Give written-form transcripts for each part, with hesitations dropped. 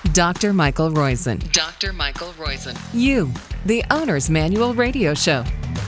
Dr. Michael Roizen. Dr. Michael Roizen. You, the Owner's Manual Radio Show.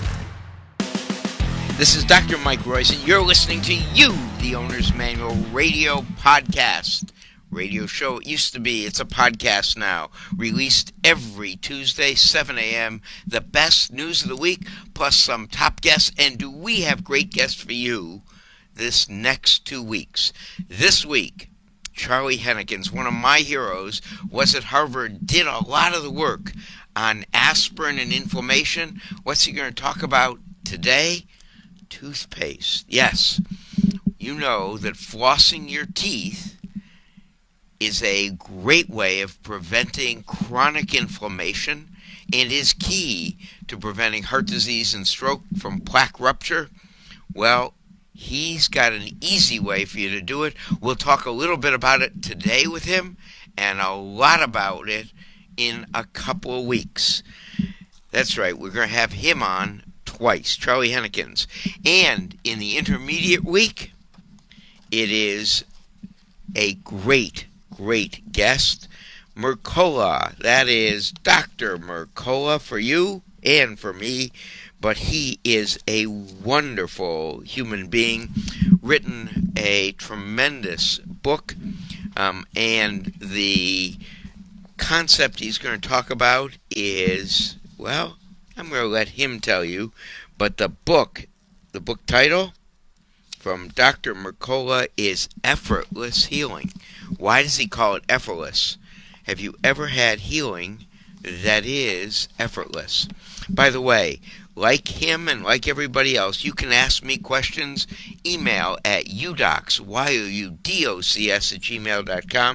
This is Dr. Mike Roizen. You're listening to You, the Owner's Manual Radio Podcast. Radio show it used to be. It's a podcast now. Released every Tuesday, 7 a.m. The best news of the week, plus some top guests. And do we have great guests for you this next 2 weeks? This week, Charlie Hennekins, one of my heroes, was at Harvard, did a lot of the work on aspirin and inflammation. What's he going to talk about today? Toothpaste. Yes, you know that flossing your teeth is a great way of preventing chronic inflammation and is key to preventing heart disease and stroke from plaque rupture. Well, he's got an easy way for you to do it. We'll talk a little bit about it today with him and a lot about it in a couple of weeks. That's right, we're going to have him on twice, Charlie Hennekins. And in the intermediate week, it is a great guest, Mercola. That is Dr. Mercola for you and for me, but he is a wonderful human being, written a tremendous book, and the concept he's going to talk about is, well, I'm going to let him tell you, but the book title from Dr. Mercola is Effortless Healing. Why does he call it effortless? Have you ever had healing that is effortless? By the way, like him and like everybody else, you can ask me questions. Email at udocs, youdocs @gmail.com,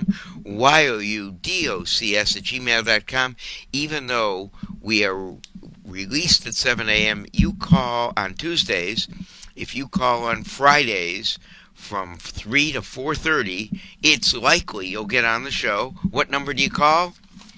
youdocs@gmail.com. Even though we are released at 7 a.m., you call on Tuesdays. If you call on Fridays from 3 to 4:30, it's likely you'll get on the show. What number do you call?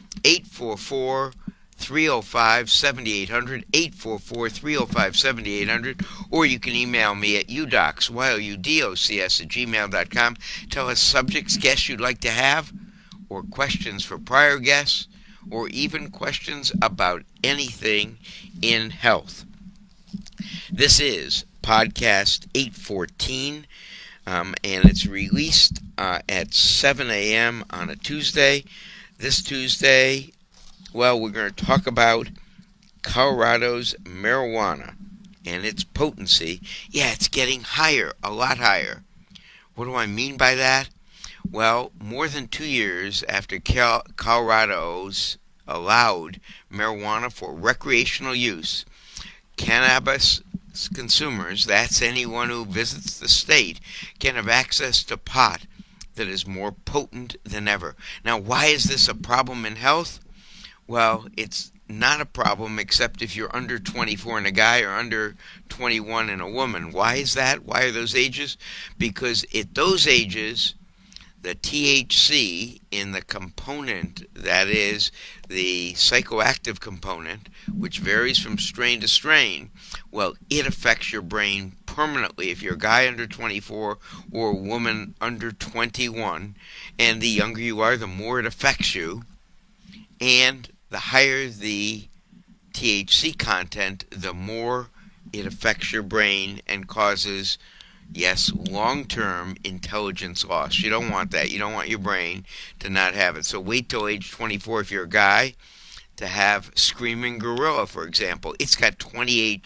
844-305-7800, 844-305-7800, or you can email me at udocs, youdocs @gmail.com. Tell us subjects, guests you'd like to have, or questions for prior guests, or even questions about anything in health. This is podcast 814, and it's released at 7 a.m. on a Tuesday. This Tuesday, well, we're going to talk about Colorado's marijuana and its potency. Yeah, it's getting higher, a lot higher. What do I mean by that? Well, more than 2 years after Colorado's allowed marijuana for recreational use, cannabis consumers, that's anyone who visits the state, can have access to pot that is more potent than ever. Now, why is this a problem in health? Well, it's not a problem except if you're under 24 and a guy or under 21 and a woman. Why is that? Why are those ages? Because at those ages, the THC in the component, that is the psychoactive component, which varies from strain to strain, well, it affects your brain permanently if you're a guy under 24 or a woman under 21. And the younger you are, the more it affects you. And the higher the THC content, the more it affects your brain and causes, yes, long-term intelligence loss. You don't want that. You don't want your brain to not have it. So wait till age 24 if you're a guy to have Screaming Gorilla, for example. It's got 28%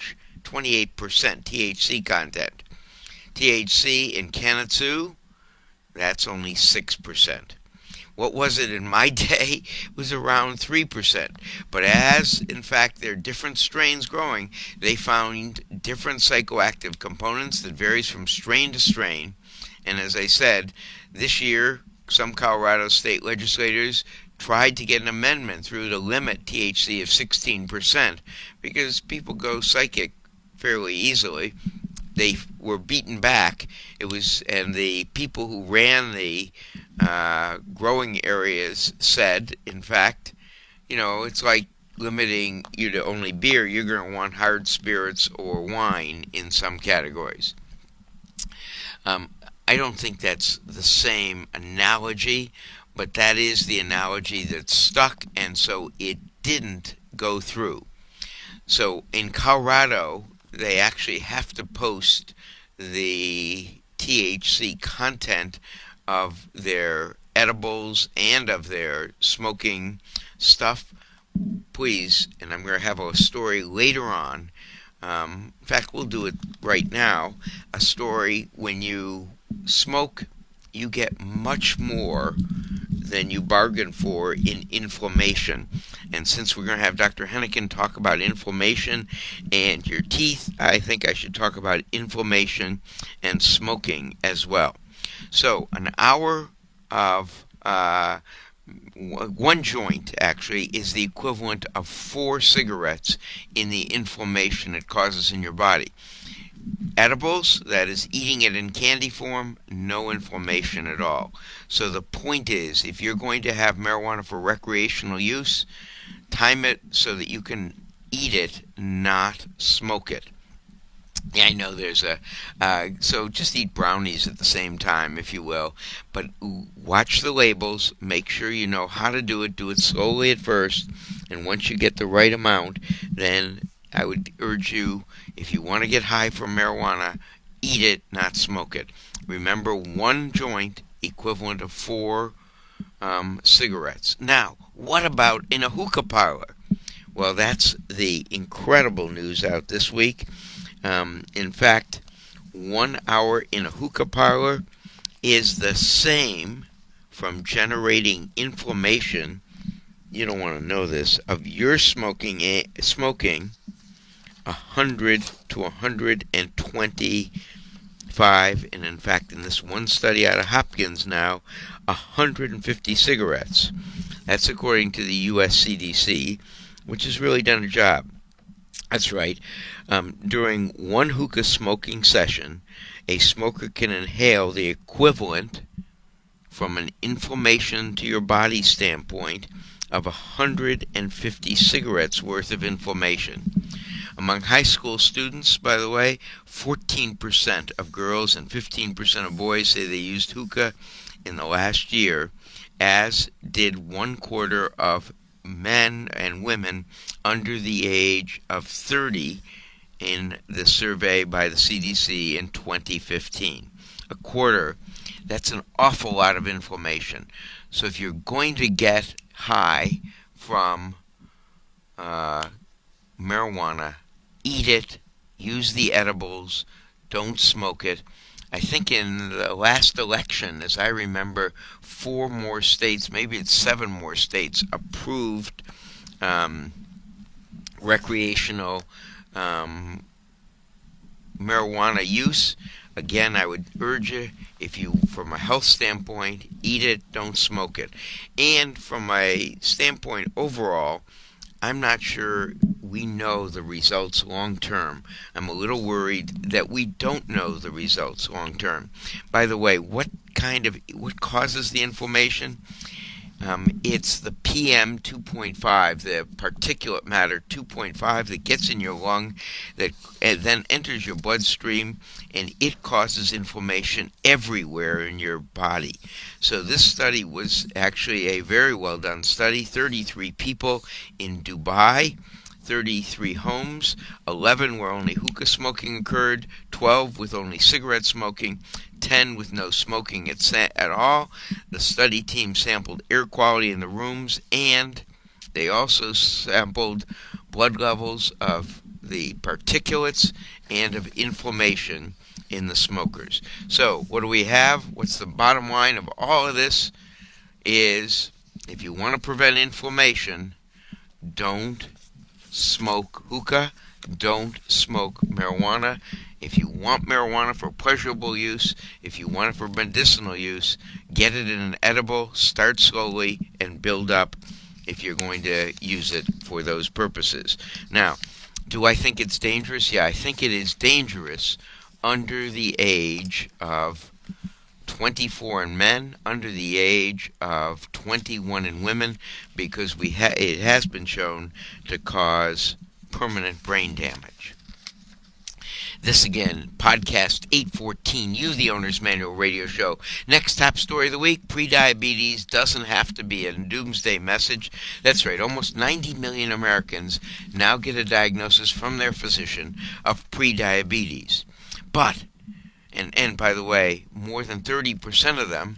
THC content. THC in Canatsu, that's only 6%. What was it in my day? It was around 3%. But as, in fact, there are different strains growing, they found different psychoactive components that varies from strain to strain. And as I said, this year, some Colorado state legislators tried to get an amendment through to limit THC of 16% because people go psychic fairly easily. They were beaten back. And the people who ran the growing areas said, in fact, it's like limiting you to only beer. You're going to want hard spirits or wine in some categories. I don't think that's the same analogy, but that is the analogy that stuck, and so it didn't go through. So in Colorado, they actually have to post the THC content of their edibles and of their smoking stuff. Please, and I'm going to have a story later on. In fact, we'll do it right now. A story: when you smoke, you get much more than you bargain for in inflammation. And since we're going to have Dr. Hennigan talk about inflammation and your teeth, I think I should talk about inflammation and smoking as well. So an hour of one joint actually is the equivalent of 4 cigarettes in the inflammation it causes in your body. Edibles, that is eating it in candy form, no inflammation at all. So the point is, if you're going to have marijuana for recreational use, time it so that you can eat it, not smoke it. Yeah, I know there's so just eat brownies at the same time, if you will. But watch the labels, make sure you know how to do it slowly at first, and once you get the right amount, then I would urge you, if you want to get high from marijuana, eat it, not smoke it. Remember, 1 joint equivalent of 4 cigarettes. Now, what about in a hookah parlor? Well, that's the incredible news out this week. In fact, 1 hour in a hookah parlor is the same from generating inflammation, you don't want to know this, of your smoking 100 to 125, and in fact, in this one study out of Hopkins now, 150 cigarettes. That's according to the US CDC, which has really done a job. That's right. During 1 hookah smoking session, a smoker can inhale the equivalent, from an inflammation to your body standpoint, of 150 cigarettes worth of inflammation. Among high school students, by the way, 14% of girls and 15% of boys say they used hookah in the last year, as did 1/4 of men and women under the age of 30 in the survey by the CDC in 2015. 1/4, that's an awful lot of inflammation. So if you're going to get high from marijuana, eat it, use the edibles, don't smoke it. I think in the last election, as I remember, 4 more states, maybe it's 7 more states, approved recreational marijuana use. Again, I would urge you, if you, from a health standpoint, eat it, don't smoke it. And from a standpoint overall, I'm not sure we know the results long term. I'm a little worried that we don't know the results long term. By the way, what causes the inflammation? It's the PM 2.5, the particulate matter 2.5 that gets in your lung, that then enters your bloodstream, and it causes inflammation everywhere in your body. So this study was actually a very well done study. 33 people in Dubai, 33 homes, 11 where only hookah smoking occurred, 12 with only cigarette smoking, 10 with no smoking at all. The study team sampled air quality in the rooms, and they also sampled blood levels of the particulates and of inflammation in the smokers. So what do we have? What's the bottom line of all of this is, if you want to prevent inflammation, don't smoke hookah, don't smoke marijuana. If you want marijuana for pleasurable use, if you want it for medicinal use, get it in an edible, start slowly, and build up if you're going to use it for those purposes. Now, do I think it's dangerous? Yeah, I think it is dangerous under the age of 24 in men, under the age of 21 in women, because it has been shown to cause permanent brain damage. This again, podcast 814, You, the Owner's Manual Radio Show. Next top story of the week, prediabetes doesn't have to be a doomsday message. That's right, almost 90 million Americans now get a diagnosis from their physician of prediabetes. But, and by the way, more than 30% of them,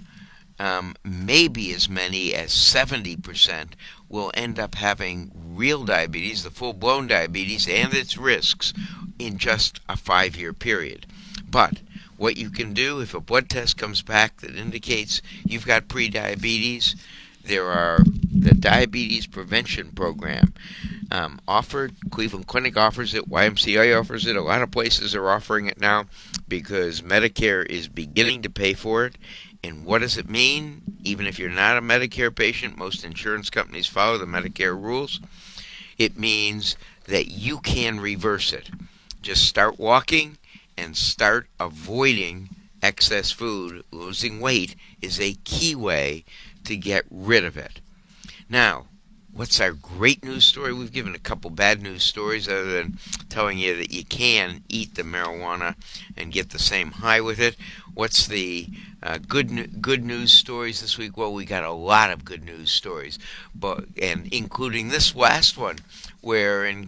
maybe as many as 70%, will end up having real diabetes, the full-blown diabetes, and its risks in just a 5-year period. But what you can do if a blood test comes back that indicates you've got prediabetes, there are the Diabetes Prevention Program offered. Cleveland Clinic offers it. YMCA offers it. A lot of places are offering it now because Medicare is beginning to pay for it. And what does it mean? Even if you're not a Medicare patient, most insurance companies follow the Medicare rules. It means that you can reverse it. Just start walking and start avoiding excess food. Losing weight is a key way to get rid of it. Now, what's our great news story? We've given a couple bad news stories other than telling you that you can eat the marijuana and get the same high with it. What's the good news stories this week? Well, we got a lot of good news stories, and including this last one, where in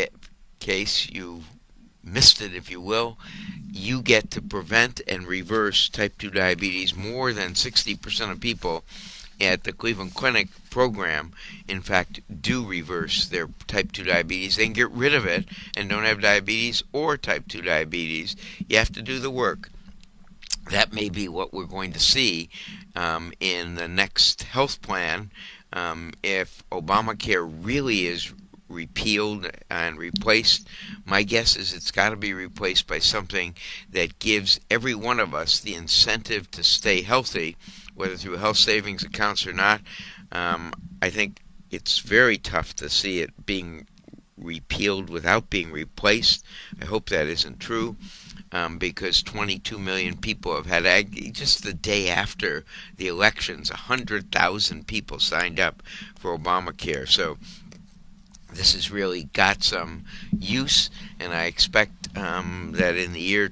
case you missed it, if you will, you get to prevent and reverse type 2 diabetes. More than 60% of people at the Cleveland Clinic program, in fact, do reverse their type 2 diabetes and get rid of it and don't have diabetes or type 2 diabetes. You have to do the work. That may be what we're going to see in the next health plan. If Obamacare really is repealed and replaced, my guess is it's got to be replaced by something that gives every one of us the incentive to stay healthy, whether through health savings accounts or not. I think it's very tough to see it being repealed without being replaced. I hope that isn't true, because 22 million people have had, just the day after the elections, 100,000 people signed up for Obamacare. So this has really got some use, and I expect that in the year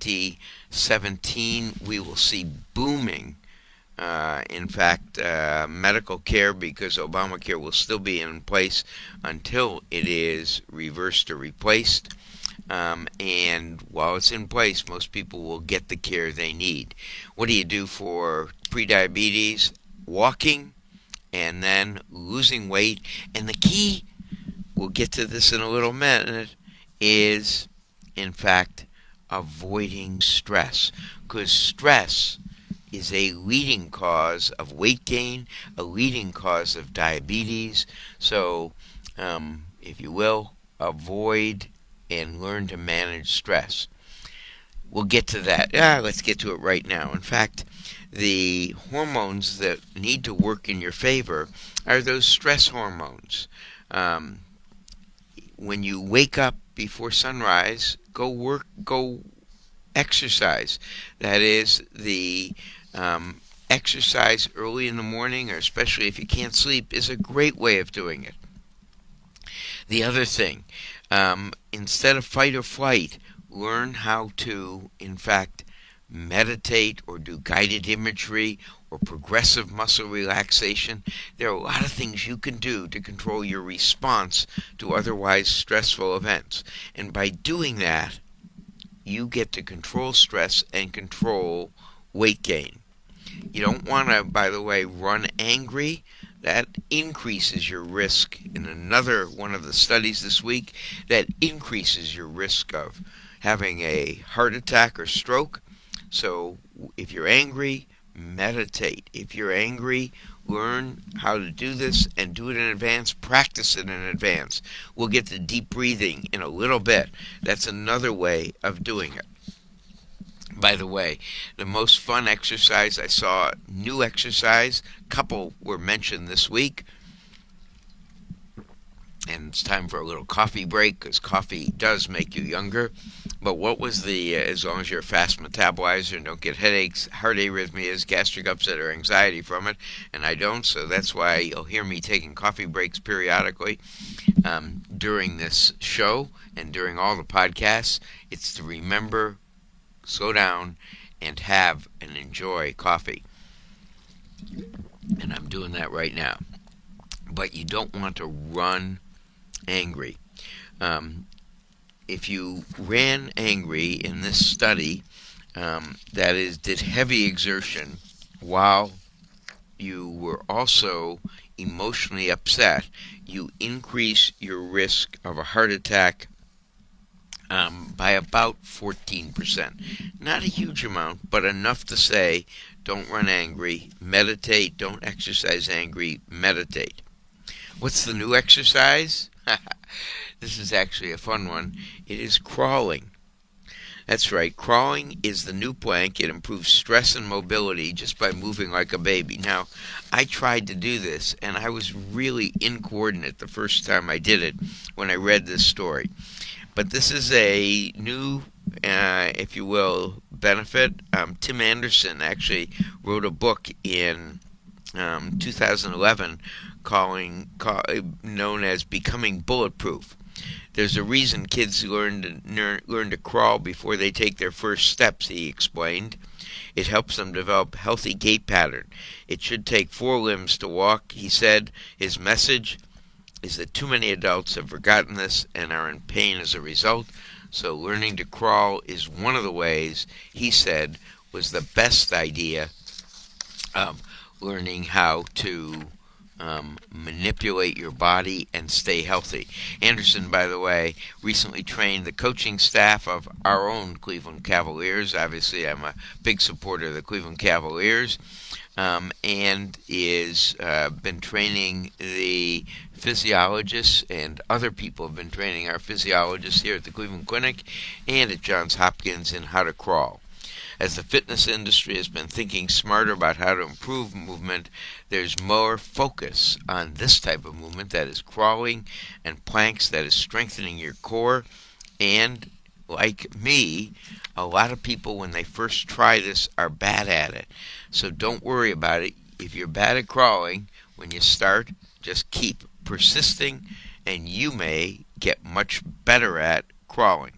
2017 we will see booming, in fact, medical care, because Obamacare will still be in place until it is reversed or replaced. And while it's in place, most people will get the care they need. What do you do for prediabetes? Walking, and then losing weight. And the key, we'll get to this in a little minute, is, in fact, avoiding stress. Because stress is a leading cause of weight gain, a leading cause of diabetes. So, if you will, avoid and learn to manage stress. We'll get to that. Let's get to it right now. In fact, the hormones that need to work in your favor are those stress hormones. When you wake up before sunrise, go exercise. That is, the exercise early in the morning, or especially if you can't sleep, is a great way of doing it. The other thing, instead of fight or flight, learn how to, in fact, meditate or do guided imagery or progressive muscle relaxation. There are a lot of things you can do to control your response to otherwise stressful events. And by doing that, you get to control stress and control weight gain. You don't want to, by the way, run angry. That increases your risk. In another one of the studies this week, that increases your risk of having a heart attack or stroke. So if you're angry, meditate. If you're angry, learn how to do this and do it in advance. Practice it in advance. We'll get to deep breathing in a little bit. That's another way of doing it. By the way, the most fun exercise I saw, new exercise, couple were mentioned this week, And it's time for a little coffee break, because coffee does make you younger. But what was as long as you're a fast metabolizer and don't get headaches, heart arrhythmias, gastric upset, or anxiety from it, and I don't, so that's why you'll hear me taking coffee breaks periodically during this show and during all the podcasts. It's to remember, slow down, and have and enjoy coffee. And I'm doing that right now. But you don't want to run angry. If you ran angry in this study, that is, did heavy exertion while you were also emotionally upset, you increase your risk of a heart attack by about 14%. Not a huge amount, but enough to say, don't run angry, meditate, don't exercise angry, meditate. What's the new exercise? This is actually a fun one. It is crawling. That's right, crawling is the new plank. It improves stress and mobility just by moving like a baby. Now, I tried to do this, and I was really incoordinate the first time I did it when I read this story. But this is a new, if you will, benefit. Tim Anderson actually wrote a book in 2011 known as Becoming Bulletproof. There's a reason kids learn to crawl before they take their first steps, he explained. It helps them develop healthy gait pattern. It should take 4 limbs to walk, he said. His message is that too many adults have forgotten this and are in pain as a result. So learning to crawl is one of the ways, he said, was the best idea of learning how to manipulate your body and stay healthy. Anderson, by the way, recently trained the coaching staff of our own Cleveland Cavaliers. Obviously, I'm a big supporter of the Cleveland Cavaliers, and is been training the physiologists, and other people have been training our physiologists here at the Cleveland Clinic and at Johns Hopkins in how to crawl. As the fitness industry has been thinking smarter about how to improve movement, there's more focus on this type of movement, that is crawling and planks, that is strengthening your core. And like me, a lot of people, when they first try this, are bad at it. So don't worry about it. If you're bad at crawling, when you start, just keep persisting, and you may get much better at crawling.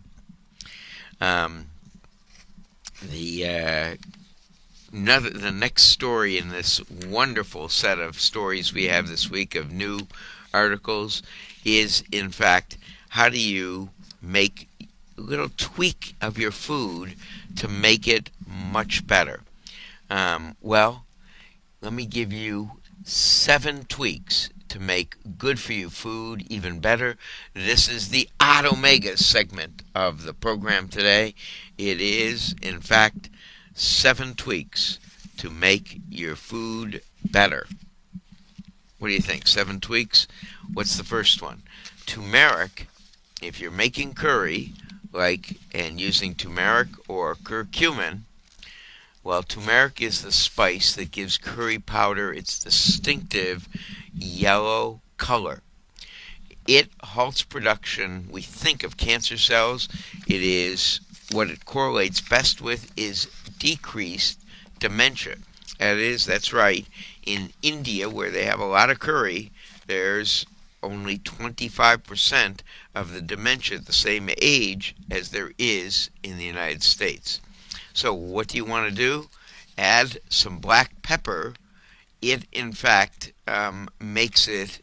The next story in this wonderful set of stories we have this week of new articles is, in fact, how do you make a little tweak of your food to make it much better? Well, let me give you 7 tweaks to make good-for-you food even better. This is the Odd Omega segment of the program today. It is, in fact, 7 tweaks to make your food better. What do you think? 7 tweaks? What's the first one? Turmeric. If you're making curry, and using turmeric or curcumin, well, turmeric is the spice that gives curry powder its distinctive yellow color. It halts production, we think, of cancer cells. It is, what it correlates best with is decreased dementia. That's right. In India, where they have a lot of curry, there's only 25% of the dementia at the same age as there is in the United States. So what do you want to do? Add some black pepper. It, in fact, makes it,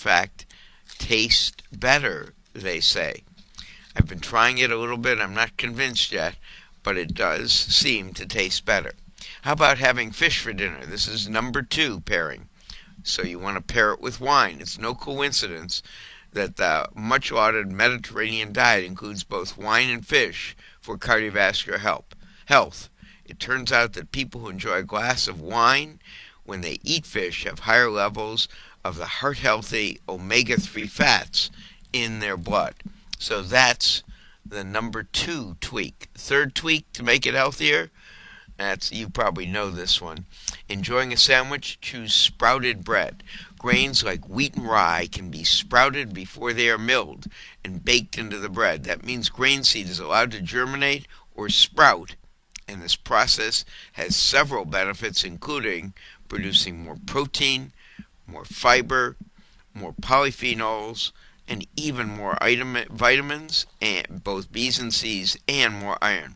taste better, they say. I've been trying it a little bit. I'm not convinced yet, but it does seem to taste better. How about having fish for dinner? This is number 2 pairing. So you want to pair it with wine. It's no coincidence that the much lauded Mediterranean diet includes both wine and fish for cardiovascular health. It turns out that people who enjoy a glass of wine when they eat fish have higher levels of the heart-healthy omega-3 fats in their blood. So that's the number 2 tweak. Third tweak to make it healthier, you probably know this one. Enjoying a sandwich, choose sprouted bread. Grains like wheat and rye can be sprouted before they are milled and baked into the bread. That means grain seed is allowed to germinate or sprout, and this process has several benefits, including producing more protein, more fiber, more polyphenols, and even more vitamins, and both B's and C's, and more iron.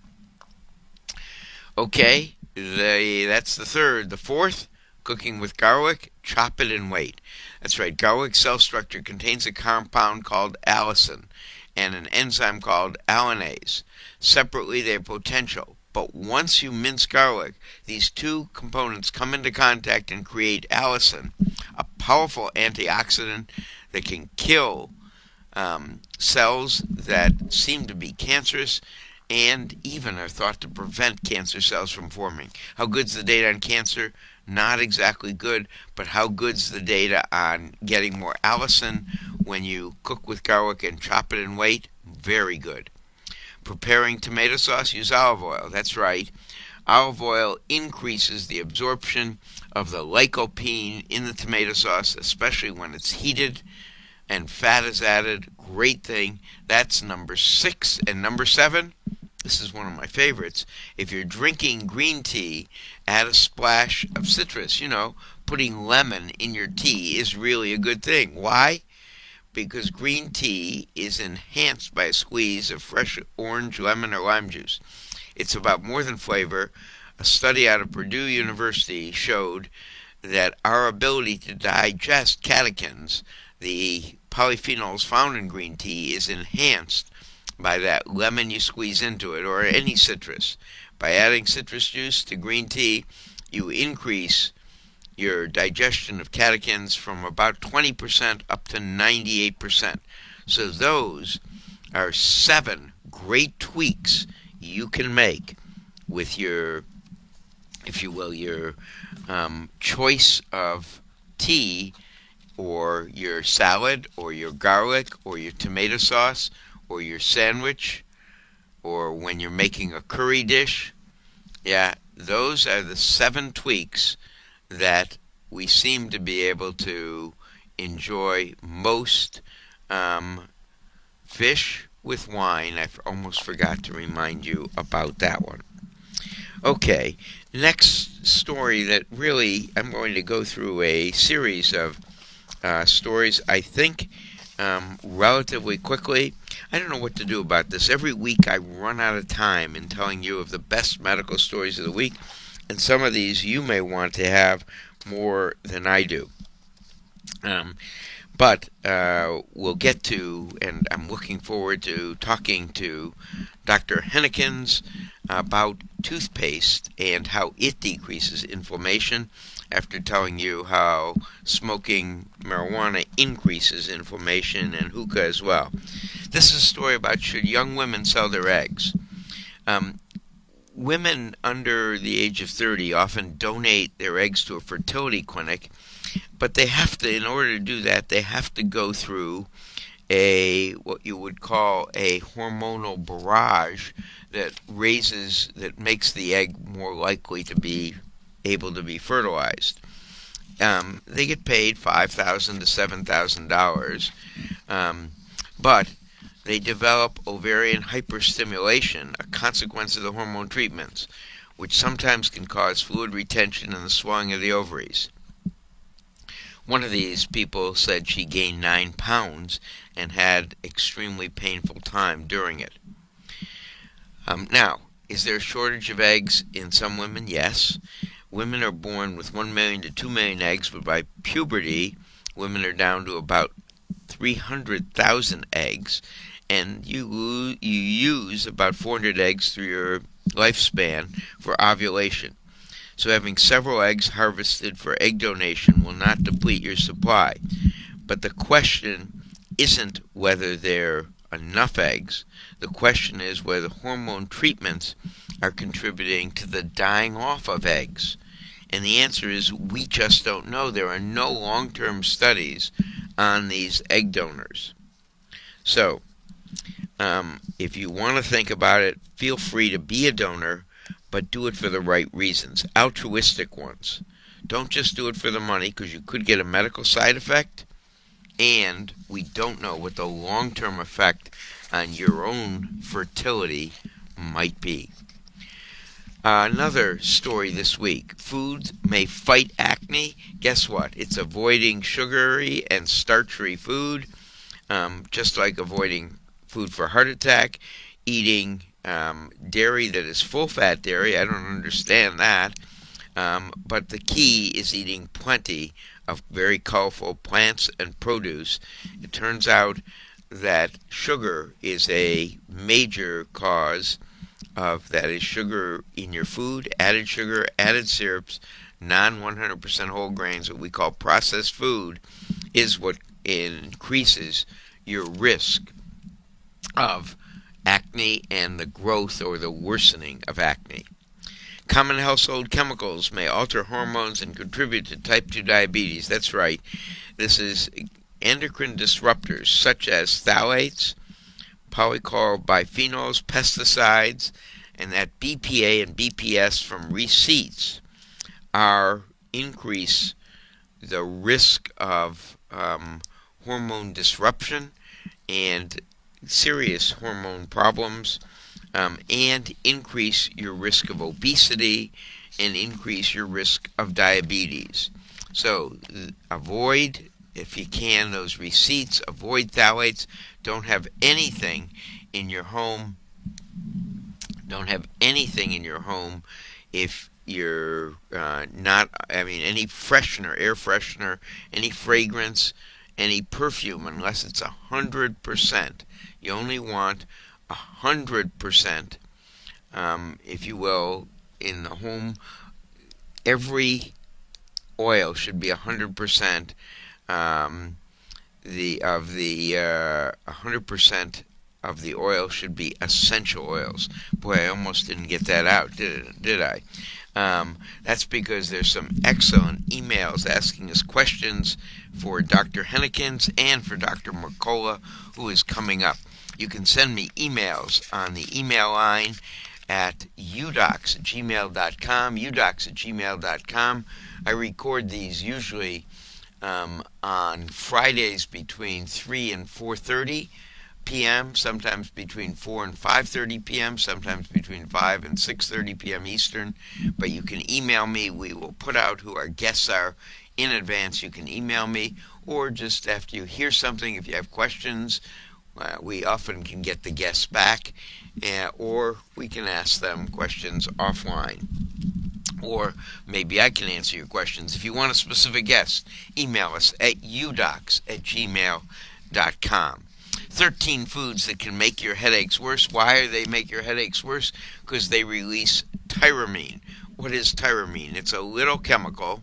Okay, that's the third. The fourth, cooking with garlic, chop it and wait. That's right, garlic cell structure contains a compound called allicin and an enzyme called allinase. Separately, they have potential, but once you mince garlic, these two components come into contact and create allicin, a powerful antioxidant that can kill cells that seem to be cancerous and even are thought to prevent cancer cells from forming. How good's the data on cancer? Not exactly good, but how good's the data on getting more allicin when you cook with garlic and chop it and wait? Very good. Preparing tomato sauce, use olive oil. That's right. Olive oil increases the absorption of the lycopene in the tomato sauce, especially when it's heated and fat is added. Great thing. That's number 6. And number 7, this is one of my favorites. If you're drinking green tea, add a splash of citrus. Putting lemon in your tea is really a good thing. Why? Because green tea is enhanced by a squeeze of fresh orange, lemon, or lime juice. It's about more than flavor. A study out of Purdue University showed that our ability to digest catechins, the polyphenols found in green tea, is enhanced by that lemon you squeeze into it, or any citrus. By adding citrus juice to green tea, you increase your digestion of catechins from about 20% up to 98%. So those are 7 great tweaks you can make with your, if you will, your choice of tea, or your salad, or your garlic, or your tomato sauce, or your sandwich, or when you're making a curry dish. Yeah, those are the 7 tweaks that we seem to be able to enjoy most. Fish with wine, I almost forgot to remind you about that one. Okay, next story that really, I'm going to go through a series of stories, I think, relatively quickly. I don't know what to do about this. Every week I run out of time in telling you of the best medical stories of the week, and some of these you may want to have more than I do. But we'll get to, and I'm looking forward to talking to Dr. Hennekens about toothpaste and how it decreases inflammation, after telling you how smoking marijuana increases inflammation, and hookah as well. This is a story about, should young women sell their eggs? Women under the age of 30 often donate their eggs to a fertility clinic, but they have to, in order to do that, they have to go through what you would call a hormonal barrage that makes the egg more likely to be able to be fertilized. They get paid $5,000 to $7,000, but they develop ovarian hyperstimulation, a consequence of the hormone treatments, which sometimes can cause fluid retention and the swelling of the ovaries. One of these people said she gained 9 pounds and had extremely painful time during it. Now, is there a shortage of eggs in some women? Yes. Women are born with 1 million to 2 million eggs, but by puberty, women are down to about 300,000 eggs, and you use about 400 eggs through your lifespan for ovulation. So having several eggs harvested for egg donation will not deplete your supply. But the question isn't whether there are enough eggs. The question is whether hormone treatments are contributing to the dying off of eggs. And the answer is, we just don't know. There are no long-term studies on these egg donors. So, if you want to think about it, feel free to be a donor, but do it for the right reasons, altruistic ones. Don't just do it for the money, because you could get a medical side effect, and we don't know what the long-term effect on your own fertility might be. Another story this week. Foods may fight acne. Guess what? It's avoiding sugary and starch-free food, just like avoiding food for heart attack, eating dairy that is full-fat dairy. I don't understand that. But the key is eating plenty of very colorful plants and produce. It turns out that sugar is a major cause of that. Is sugar in your food, added sugar, added syrups, non-100% whole grains, what we call processed food, is what increases your risk of acne and the growth or the worsening of acne. Common household chemicals may alter hormones and contribute to type 2 diabetes. That's right. This is endocrine disruptors such as phthalates, polychlorobiphenols, pesticides, and that BPA and BPS from receipts increase the risk of hormone disruption and serious hormone problems, and increase your risk of obesity and increase your risk of diabetes. So avoid, if you can, those receipts. Avoid phthalates. Don't have anything in your home. Don't have anything in your home if you're any freshener, air freshener, any fragrance, any perfume, unless it's 100%. You only want 100%, if you will, in the home. Every oil should be 100%. 100% of the oil should be essential oils. Boy, I almost didn't get that out, did I? That's because there's some excellent emails asking us questions for Dr. Hennekins and for Dr. Mercola, who is coming up. You can send me emails on the email line at udocs@gmail.com, udocs@gmail.com. I record these usually on Fridays between 3 and 4:30 p.m., sometimes between 4 and 5:30 p.m., sometimes between 5 and 6:30 p.m. Eastern. But you can email me. We will put out who our guests are in advance. You can email me, or just after you hear something, if you have questions, we often can get the guests back, or we can ask them questions offline. Or maybe I can answer your questions. If you want a specific guest, email us at udocs@gmail.com. 13 foods that can make your headaches worse. Why do they make your headaches worse? Because they release tyramine. What is tyramine? It's a little chemical.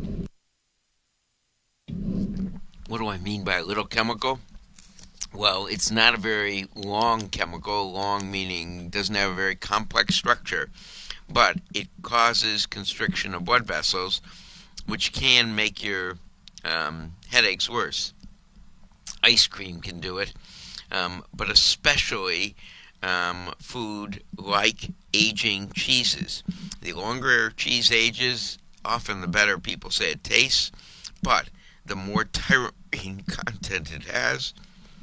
What do I mean by a little chemical? Well, it's not a very long chemical, long meaning doesn't have a very complex structure, but it causes constriction of blood vessels, which can make your headaches worse. Ice cream can do it, but especially food like aging cheeses. The longer cheese ages, often the better. People say it tastes, but the more tyramine content it has,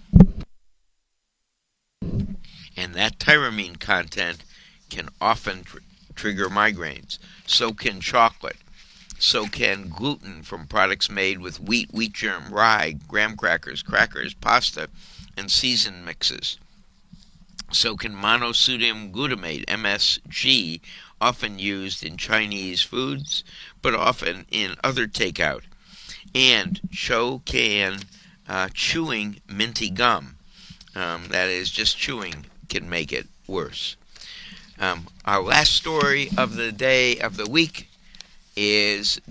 and that tyramine content can often trigger migraines. So can chocolate. So can gluten from products made with wheat, wheat germ, rye, graham crackers, pasta, and seasoned mixes. So can monosodium glutamate, MSG, often used in Chinese foods, but often in other takeout. And so can chewing minty gum. That is, just chewing can make it worse. Our last story of the day, of the week, is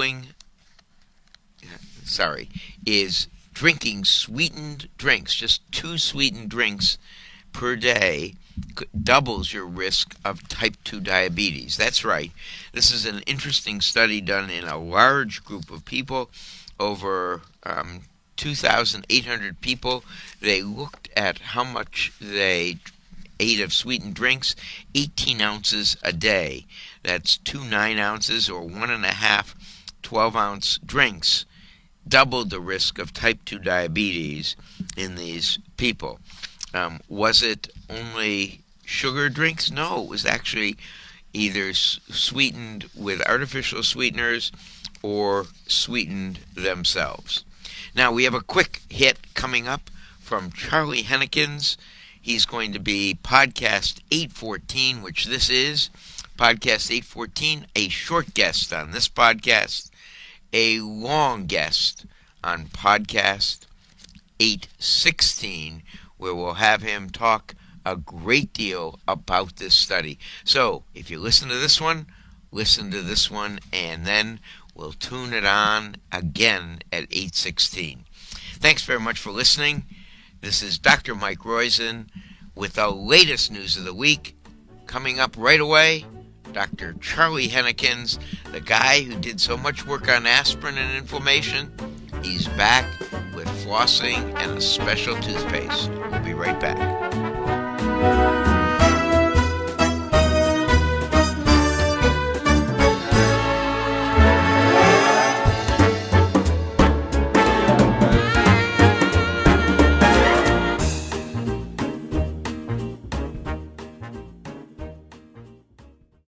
drinking sweetened drinks. Just 2 sweetened drinks per day doubles your risk of type 2 diabetes. That's right. This is an interesting study done in a large group of people, over 2,800 people. They looked at how much they ate of sweetened drinks, 18 ounces a day. That's 2 9 ounces or 1.5 12-ounce drinks doubled the risk of type 2 diabetes in these people. Was it only sugar drinks? No, it was actually either sweetened with artificial sweeteners or sweetened themselves. Now, we have a quick hit coming up from Charlie Hennekins. He's going to be podcast 814, which this is, podcast 814, a short guest on this podcast, a long guest on podcast 816, where we'll have him talk a great deal about this study. So, if you listen to this one, and then we'll tune it on again at 816. Thanks very much for listening. This is Dr. Mike Roizen with the latest news of the week. Coming up right away, Dr. Charlie Hennekins, the guy who did so much work on aspirin and inflammation. He's back with flossing and a special toothpaste. We'll be right back.